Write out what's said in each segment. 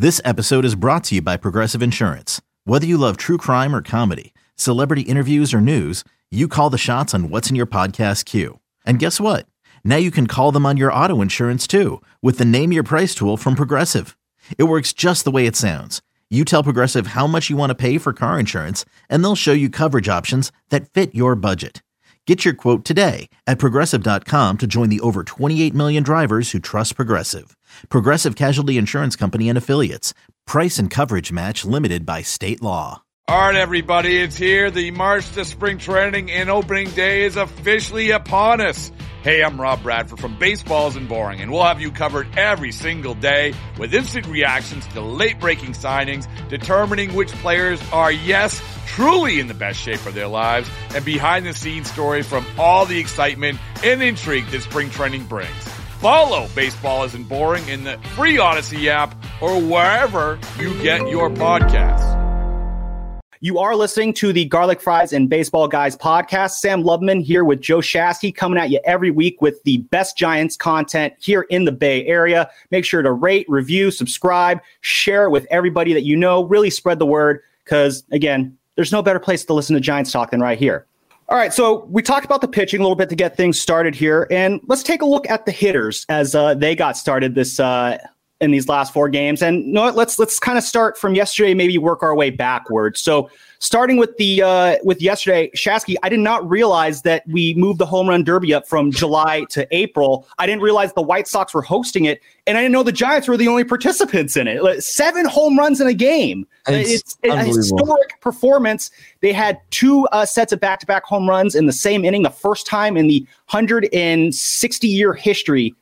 This episode is brought to you by Progressive Insurance. Whether you love true crime or comedy, celebrity interviews or news, you call the shots on what's in your podcast queue. And guess what? Now you can call them on your auto insurance too with the Name Your Price tool from Progressive. It works just the way it sounds. You tell Progressive how much you want to pay for car insurance, and they'll show you coverage options that fit your budget. Get your quote today at Progressive.com to join the over 28 million drivers who trust Progressive. Progressive Casualty Insurance Company and Affiliates. Price and coverage match limited by state law. All right, everybody, it's here. The march to spring training and opening day is officially upon us. Hey, I'm Rob Bradford from Baseball Isn't Boring, and we'll have you covered every single day with instant reactions to late-breaking signings, determining which players are, yes, truly in the best shape of their lives, and behind-the-scenes stories from all the excitement and intrigue that spring training brings. Follow Baseball Isn't Boring in the free Odyssey app or wherever you get your podcasts. You are listening to the Garlic Fries and Baseball Guys podcast. Sam Lubman here with Joe Shasky coming at you every week with the best Giants content here in the Bay Area. Make sure to rate, review, subscribe, share it with everybody that you know. Really spread the word because, again, there's no better place to listen to Giants talk than right here. All right, so we talked about the pitching a little bit to get things started here, and let's take a look at the hitters as they got started this in these last four games. And you know what, let's kind of start from yesterday, maybe work our way backwards. So starting with with yesterday, Shasky, I did not realize that we moved the home run derby up from July to April. I didn't realize the White Sox were hosting it, and I didn't know the Giants were the only participants in it. 7 home runs in a game. It's a historic performance. They had 2 sets of back-to-back home runs in the same inning, the first time in the 140-year history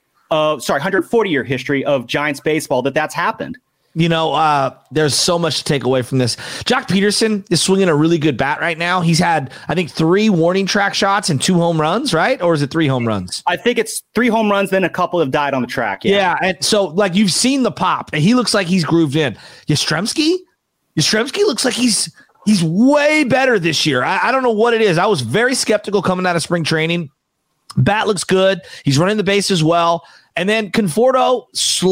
of Giants baseball that's happened. You know, there's so much to take away from this. Jock Peterson is swinging a really good bat right now. He's had, I think, 3 warning track shots and 2 home runs, right? Or is it 3 home runs? I think it's 3 home runs, then a couple have died on the track. Yeah, and so, like, you've seen the pop, and he looks like he's grooved in. Yastrzemski looks like he's way better this year. I don't know what it is. I was very skeptical coming out of spring training. Bat looks good. He's running the bases well. And then Conforto,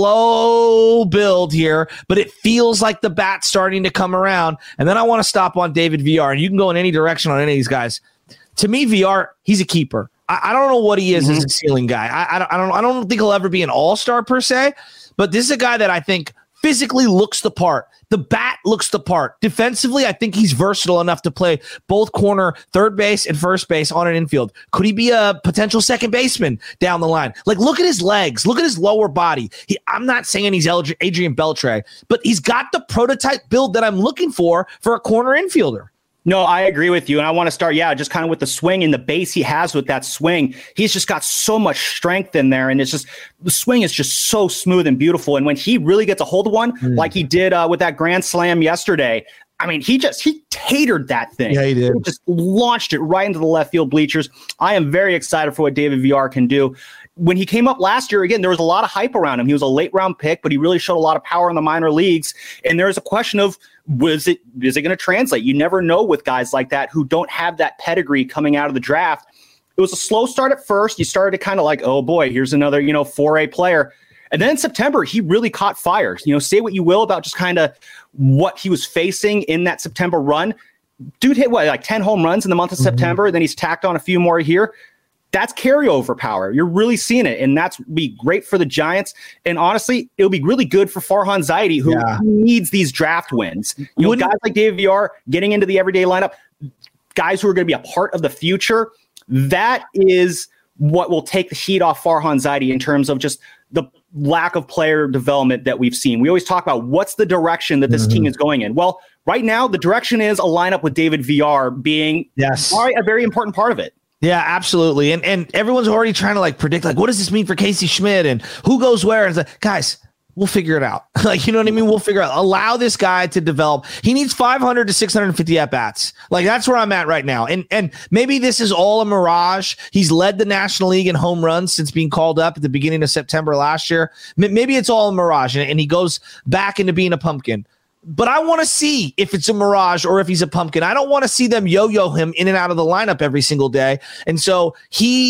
slow build here, but it feels like the bat's starting to come around. And then I want to stop on David Villar, and you can go in any direction on any of these guys. To me, Villar, he's a keeper. I don't know what he is as a ceiling guy. I don't think he'll ever be an all-star per se, but this is a guy that I think physically looks the part. The bat looks the part. Defensively, I think he's versatile enough to play both corner, third base, and first base on an infield. Could he be a potential second baseman down the line? Like, look at his legs. Look at his lower body. I'm not saying he's Adrian Beltre, but he's got the prototype build that I'm looking for a corner infielder. No, I agree with you. And I want to start, just kind of with the swing and the base he has with that swing. He's just got so much strength in there. And it's just, the swing is just so smooth and beautiful. And when he really gets a hold of one, like he did with that grand slam yesterday, I mean, he tatered that thing. Yeah, he did. He just launched it right into the left field bleachers. I am very excited for what David Villar can do. When he came up last year, again, there was a lot of hype around him. He was a late round pick, but he really showed a lot of power in the minor leagues. And there's a question of, is it going to translate? You never know with guys like that who don't have that pedigree coming out of the draft. It was a slow start at first. You started to kind of like, oh boy, here's another, 4A player. And then in September, he really caught fire. Say what you will about just kind of what he was facing in that September run. Dude hit 10 home runs in the month of September. Then he's tacked on a few more here. That's carryover power. You're really seeing it, and that's be great for the Giants. And honestly, it'll be really good for Farhan Zaidi, who needs these draft wins. Guys like David Villar getting into the everyday lineup, guys who are going to be a part of the future, that is what will take the heat off Farhan Zaidi in terms of just the lack of player development that we've seen. We always talk about what's the direction that this team is going in. Well, right now, the direction is a lineup with David Villar being a very important part of it. Yeah, absolutely. And everyone's already trying to predict, what does this mean for Casey Schmidt and who goes where? And it's like, guys, we'll figure it out. You know what I mean? We'll figure out. Allow this guy to develop. He needs 500 to 650 at-bats. That's where I'm at right now. And maybe this is all a mirage. He's led the National League in home runs since being called up at the beginning of September last year. Maybe it's all a mirage, and he goes back into being a pumpkin. But I want to see if it's a mirage or if he's a pumpkin. I don't want to see them yo-yo him in and out of the lineup every single day. And so he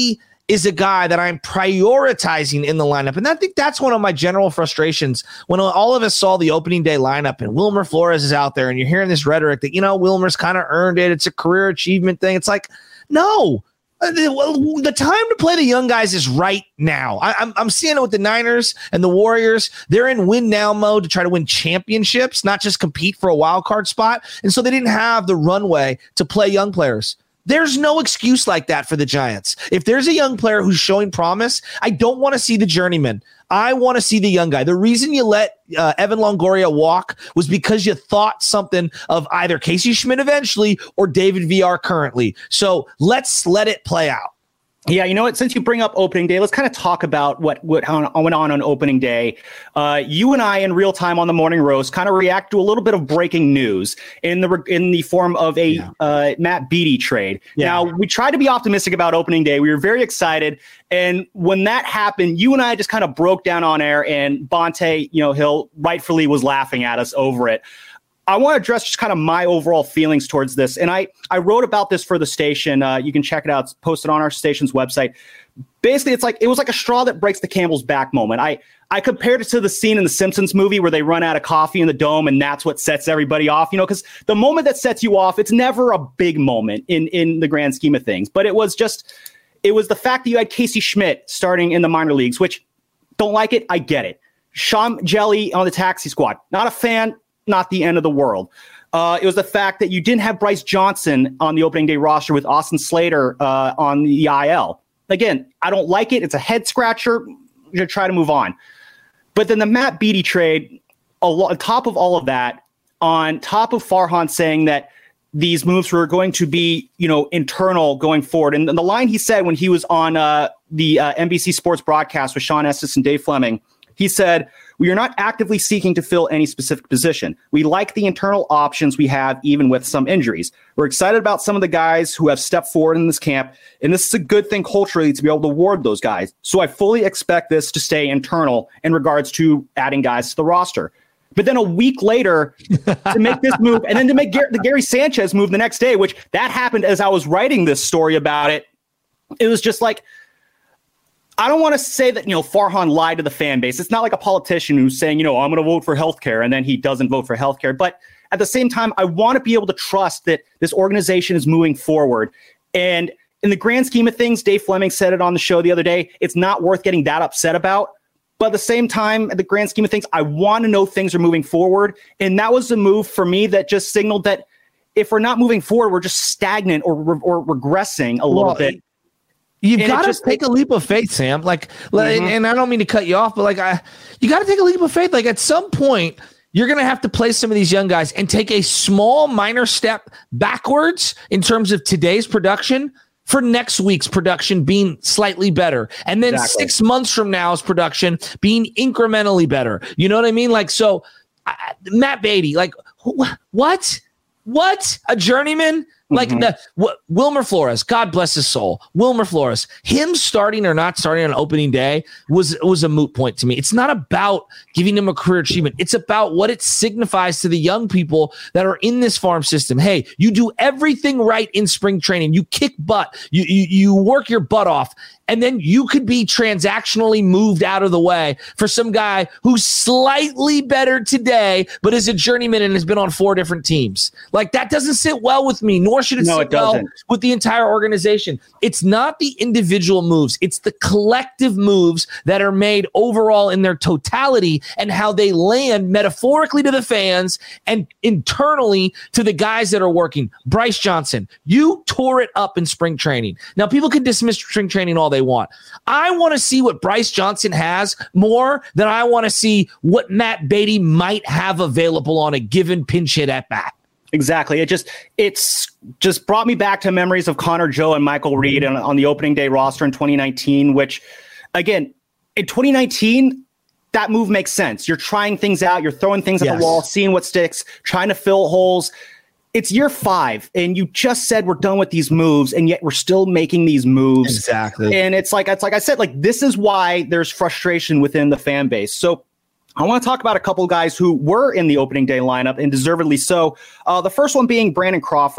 is a guy that I'm prioritizing in the lineup. And I think that's one of my general frustrations when all of us saw the opening day lineup and Wilmer Flores is out there and you're hearing this rhetoric that, Wilmer's kind of earned it. It's a career achievement thing. It's like, no. The time to play the young guys is right now. I'm seeing it with the Niners and the Warriors. They're in win now mode to try to win championships, not just compete for a wild card spot. And so they didn't have the runway to play young players. There's no excuse like that for the Giants. If there's a young player who's showing promise, I don't want to see the journeyman. I want to see the young guy. The reason you let Evan Longoria walk was because you thought something of either Casey Schmidt eventually or David VR currently. So let's let it play out. Yeah, you know what? Since you bring up opening day, let's kind of talk about what went on opening day. You and I, in real time on the Morning Roast, kind of react to a little bit of breaking news in the form of a Matt Beaty trade. Yeah. Now, we tried to be optimistic about opening day. We were very excited, and when that happened, you and I just kind of broke down on air, and Bonte, Hill rightfully was laughing at us over it. I want to address just kind of my overall feelings towards this. And I wrote about this for the station. You can check it out. It's posted on our station's website. Basically, it was like a straw that breaks the camel's back moment. I compared it to the scene in the Simpsons movie where they run out of coffee in the dome and that's what sets everybody off, because the moment that sets you off, it's never a big moment in the grand scheme of things. But it was the fact that you had Casey Schmidt starting in the minor leagues, which don't like it. I get it. Sean Jelly on the taxi squad. Not a fan. Not the end of the world. It was the fact that you didn't have Bryce Johnson on the opening day roster with Austin Slater on the IL. Again, I don't like it. It's a head scratcher. You're going to try to move on. But then the Matt Beaty trade, on top of all of that, on top of Farhan saying that these moves were going to be, internal going forward. And the line he said when he was on the NBC Sports broadcast with Sean Estes and Dave Fleming, he said, "We are not actively seeking to fill any specific position. We like the internal options we have, even with some injuries. We're excited about some of the guys who have stepped forward in this camp, and this is a good thing culturally to be able to award those guys. So I fully expect this to stay internal in regards to adding guys to the roster." But then a week later, to make this move, and then to make the Gary Sanchez move the next day, which that happened as I was writing this story about it, it was just like, I don't want to say that, Farhan lied to the fan base. It's not like a politician who's saying, I'm going to vote for healthcare, and then he doesn't vote for healthcare. But at the same time, I want to be able to trust that this organization is moving forward. And in the grand scheme of things, Dave Fleming said it on the show the other day, it's not worth getting that upset about. But at the same time, at the grand scheme of things, I want to know things are moving forward. And that was a move for me that just signaled that if we're not moving forward, we're just stagnant or regressing a little bit. You've got to take a leap of faith, Sam. And I don't mean to cut you off, but you got to take a leap of faith. Like at some point, you're going to have to play some of these young guys and take a small minor step backwards in terms of today's production for next week's production being slightly better. And then 6 months from now's production being incrementally better. You know what I mean? Matt Beaty, what? A journeyman? Wilmer Flores, God bless his soul. Wilmer Flores, him starting or not starting on opening day was a moot point to me. It's not about giving him a career achievement. It's about what it signifies to the young people that are in this farm system. Hey, you do everything right in spring training. You kick butt. You work your butt off. And then you could be transactionally moved out of the way for some guy who's slightly better today, but is a journeyman and has been on 4 different teams. That doesn't sit well with me, nor should it sit well with the entire organization. It's not the individual moves. It's the collective moves that are made overall in their totality and how they land metaphorically to the fans and internally to the guys that are working. Bryce Johnson, you tore it up in spring training. Now, people can dismiss spring training all they want. I want to see what Bryce Johnson has more than I want to see what Matt Beaty might have available on a given pinch hit at bat. Exactly. It's just brought me back to memories of Connor Joe and Michael Reed on the opening day roster in 2019, which, again, in 2019, that move makes sense. You're trying things out. You're throwing things at the wall, seeing what sticks, trying to fill holes. It's year 5, and you just said we're done with these moves, and yet we're still making these moves. Exactly. And it's like I said, this is why there's frustration within the fan base. So I want to talk about a couple of guys who were in the opening day lineup, and deservedly so. The first one being Brandon Crawford.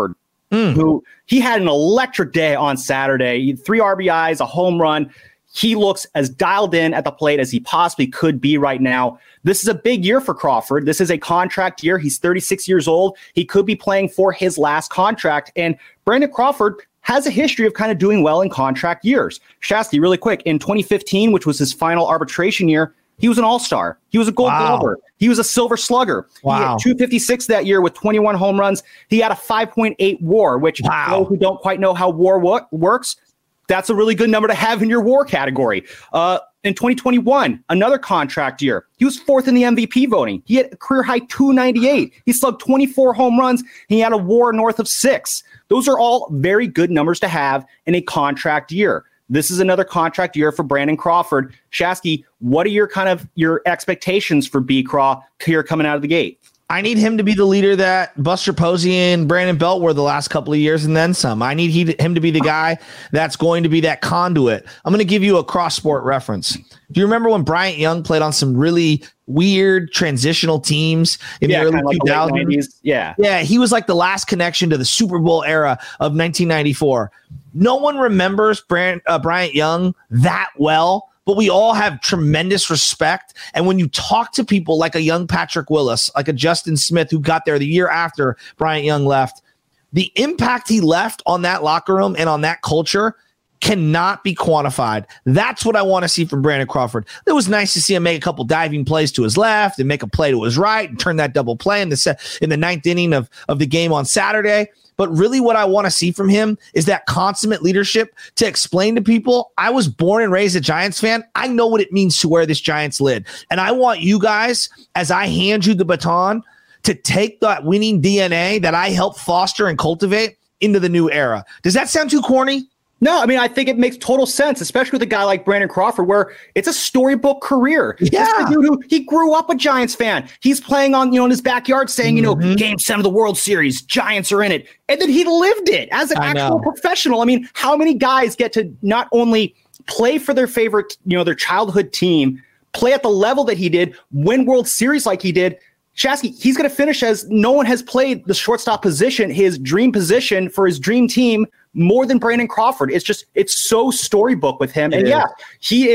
who he had an electric day on Saturday. 3 RBIs, a home run. He looks as dialed in at the plate as he possibly could be right now. This is a big year for Crawford. This is a contract year. He's 36 years old. He could be playing for his last contract. And Brandon Crawford has a history of kind of doing well in contract years. Shasky, really quick, in 2015, which was his final arbitration year, he was an all-star. He was a gold glover. He was a silver slugger. He had 256 that year with 21 home runs. He had a 5.8 WAR, which for those who don't quite know how WAR works, that's a really good number to have in your WAR category. In 2021, another contract year, he was 4th in the MVP voting. He had a career-high 298. He slugged 24 home runs. He had a WAR north of 6. Those are all very good numbers to have in a contract year. This is another contract year for Brandon Crawford. Shasky, what are your expectations for B-Craw here coming out of the gate? I need him to be the leader that Buster Posey and Brandon Belt were the last couple of years and then some. I need him to be the guy that's going to be that conduit. I'm going to give you a cross-sport reference. Do you remember when Bryant Young played on some really weird transitional teams in the early 2000s? Yeah, he was like the last connection to the Super Bowl era of 1994. No one remembers Bryant Young that well, but we all have tremendous respect. And when you talk to people like a young Patrick Willis, like a Justin Smith, who got there the year after Bryant Young left, the impact he left on that locker room and on that culture cannot be quantified. That's what I want to see from Brandon Crawford. It was nice to see him make a couple diving plays to his left and make a play to his right and turn that double play in the ninth inning of the game on Saturday. But really what I want to see from him is that consummate leadership to explain to people, I was born and raised a Giants fan. I know what it means to wear this Giants lid. And I want you guys, as I hand you the baton, to take that winning DNA that I helped foster and cultivate into the new era. Does that sound too corny? No, I mean, I think it makes total sense, especially with a guy like Brandon Crawford, where it's a storybook career. Yeah. This is a dude who he grew up a Giants fan. He's playing on, in his backyard saying, Game 7 of the World Series, Giants are in it. And then he lived it as an actual professional. I mean, how many guys get to not only play for their favorite, their childhood team, play at the level that he did, win World Series like he did? Shasky, he's going to finish as no one has played the shortstop position, his dream position for his dream team, more than Brandon Crawford. It's so storybook with him. And he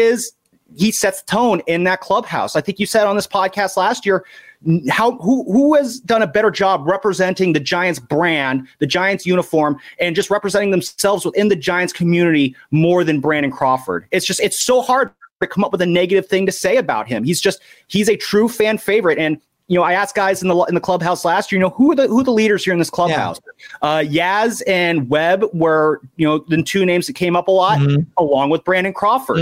sets the tone in that clubhouse. I think you said on this podcast last year, who has done a better job representing the Giants brand, the Giants uniform, and just representing themselves within the Giants community more than Brandon Crawford? It's so hard to come up with a negative thing to say about him. He's a true fan favorite. And I asked guys in the clubhouse last year, who are the leaders here in this clubhouse? Yaz and Webb were, the two names that came up a lot, along with Brandon Crawford.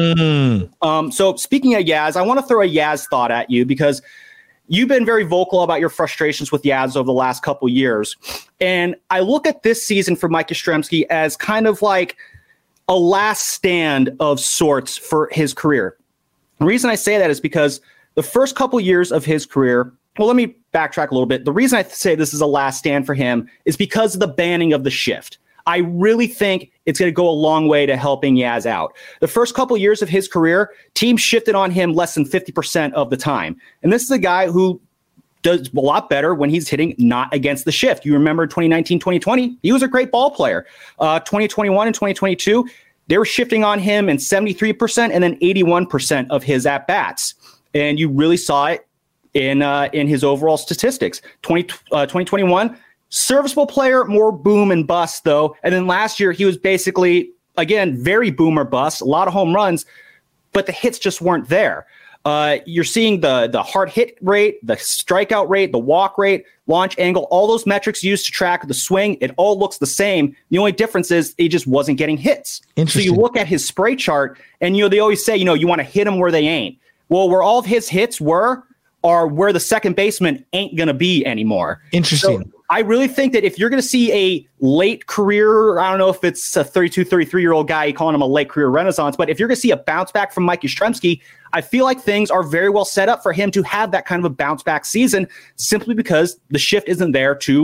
So speaking of Yaz, I want to throw a Yaz thought at you because you've been very vocal about your frustrations with Yaz over the last couple years. And I look at this season for Mike Yastrzemski as kind of like a last stand of sorts for his career. The reason I say that is because the first couple years of his career, well, let me backtrack a little bit. The reason I say this is a last stand for him is because of the banning of the shift. I really think it's going to go a long way to helping Yaz out. The first couple years of his career, teams shifted on him less than 50% of the time. And this is a guy who does a lot better when he's hitting not against the shift. You remember 2019, 2020, he was a great ball player. 2021 and 2022, they were shifting on him in 73% and then 81% of his at-bats. And you really saw it in his overall statistics. 2021, serviceable player, more boom and bust though. And then last year he was basically, again, very boom or bust, a lot of home runs, but the hits just weren't there. You're seeing the hard hit rate, the strikeout rate, the walk rate, launch angle, all those metrics used to track the swing. It all looks the same. The only difference is he just wasn't getting hits. So you look at his spray chart and, they always say, you want to hit them where they ain't. Well, where all of his hits are where the second baseman ain't going to be anymore. Interesting. So I really think that if you're going to see a late career, I don't know if it's a 32, 33-year-old guy calling him a late career renaissance, but if you're going to see a bounce back from Mike Yastrzemski, I feel like things are very well set up for him to have that kind of a bounce back season simply because the shift isn't there to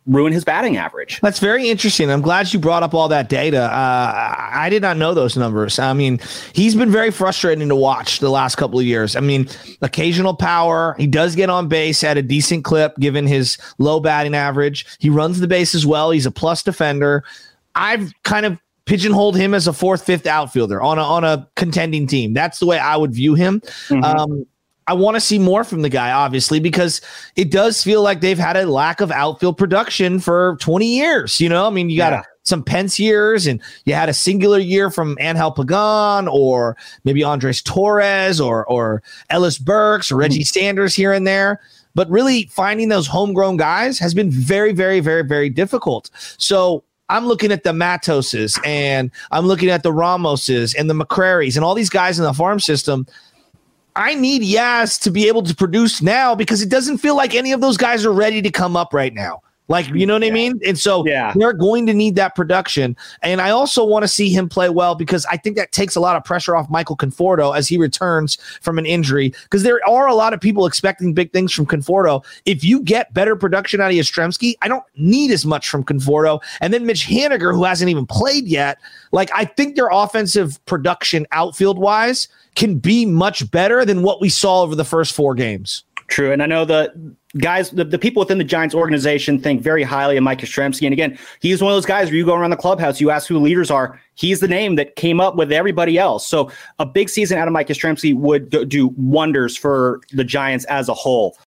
ruin his batting average. That's very interesting. I'm glad you brought up all that data. I did not know those numbers. I mean, he's been very frustrating to watch the last couple of years. I mean, occasional power. He does get on base at a decent clip given his low batting average. He runs the bases well. He's a plus defender. I've kind of pigeonholed him as a 4th, 5th outfielder on a contending team. That's the way I would view him. Mm-hmm. I want to see more from the guy, obviously, because it does feel like they've had a lack of outfield production for 20 years. You know, I mean, you got some Pence years, and you had a singular year from Angel Pagan, or maybe Andres Torres, or Ellis Burks, or Reggie Sanders here and there. But really finding those homegrown guys has been very, very, very, very difficult. So I'm looking at the Matoses, and I'm looking at the Ramoses and the McCrarys and all these guys in the farm system. I need Yaz to be able to produce now, because it doesn't feel like any of those guys are ready to come up right now. Like, you know what I mean? And so they're going to need that production. And I also want to see him play well, because I think that takes a lot of pressure off Michael Conforto as he returns from an injury, because there are a lot of people expecting big things from Conforto. If you get better production out of Yastrzemski, I don't need as much from Conforto. And then Mitch Haniger, who hasn't even played yet, like, I think their offensive production outfield wise can be much better than what we saw over the first 4 games. True. And I know the guys, the people within the Giants organization think very highly of Mike Yastrzemski. And again, he's one of those guys where you go around the clubhouse, you ask who the leaders are. He's the name that came up with everybody else. So a big season out of Mike Yastrzemski would do wonders for the Giants as a whole.